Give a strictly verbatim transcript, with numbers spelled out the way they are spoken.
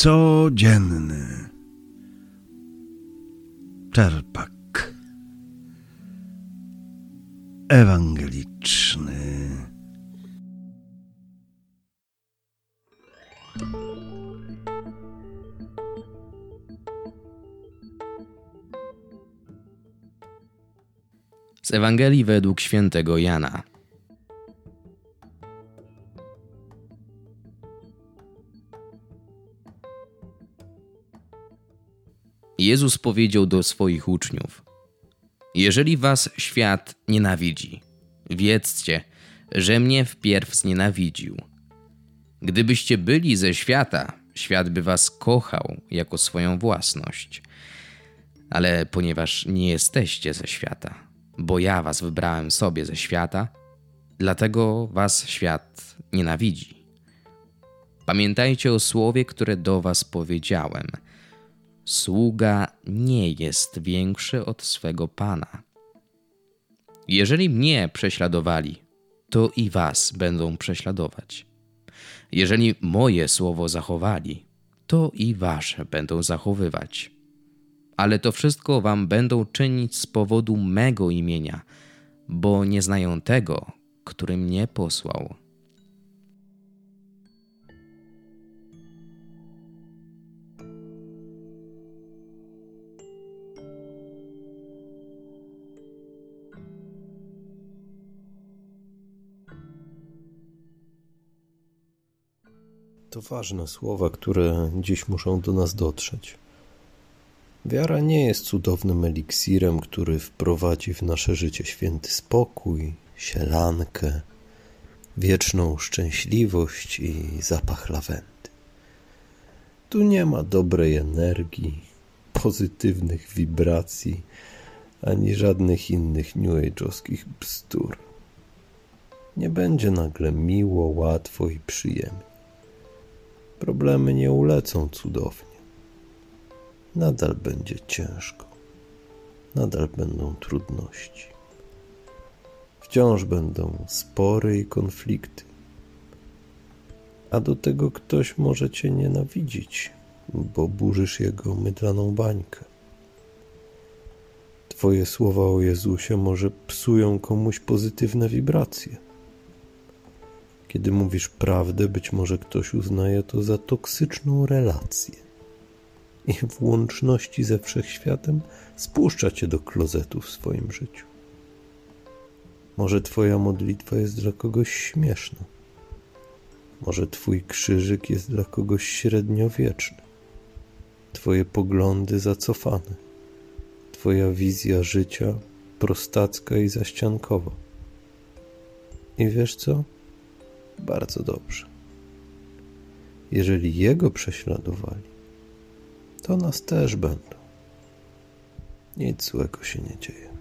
Codzienny czerpak ewangeliczny. Z Ewangelii według świętego Jana. Jezus powiedział do swoich uczniów: jeżeli was świat nienawidzi, wiedzcie, że mnie wpierw znienawidził. Gdybyście byli ze świata, świat by was kochał jako swoją własność. Ale ponieważ nie jesteście ze świata, bo ja was wybrałem sobie ze świata, dlatego was świat nienawidzi. Pamiętajcie o słowie, które do was powiedziałem. Sługa nie jest większy od swego Pana. Jeżeli mnie prześladowali, to i was będą prześladować. Jeżeli moje słowo zachowali, to i wasze będą zachowywać. Ale to wszystko wam będą czynić z powodu mego imienia, bo nie znają tego, który mnie posłał. To ważne słowa, które dziś muszą do nas dotrzeć. Wiara nie jest cudownym eliksirem, który wprowadzi w nasze życie święty spokój, sielankę, wieczną szczęśliwość i zapach lawendy. Tu nie ma dobrej energii, pozytywnych wibracji, ani żadnych innych new age'owskich bzdur. Nie będzie nagle miło, łatwo i przyjemnie. Problemy nie ulecą cudownie. Nadal będzie ciężko. Nadal będą trudności. Wciąż będą spory i konflikty. A do tego ktoś może cię nienawidzić, bo burzysz jego mydlaną bańkę. Twoje słowa o Jezusie może psują komuś pozytywne wibracje. Kiedy mówisz prawdę, być może ktoś uznaje to za toksyczną relację i w łączności ze wszechświatem spuszcza cię do klozetu w swoim życiu. Może twoja modlitwa jest dla kogoś śmieszna. Może twój krzyżyk jest dla kogoś średniowieczny. Twoje poglądy zacofane. Twoja wizja życia prostacka i zaściankowa. I wiesz co? Bardzo dobrze. Jeżeli Jego prześladowali, to nas też będą. Nic złego się nie dzieje.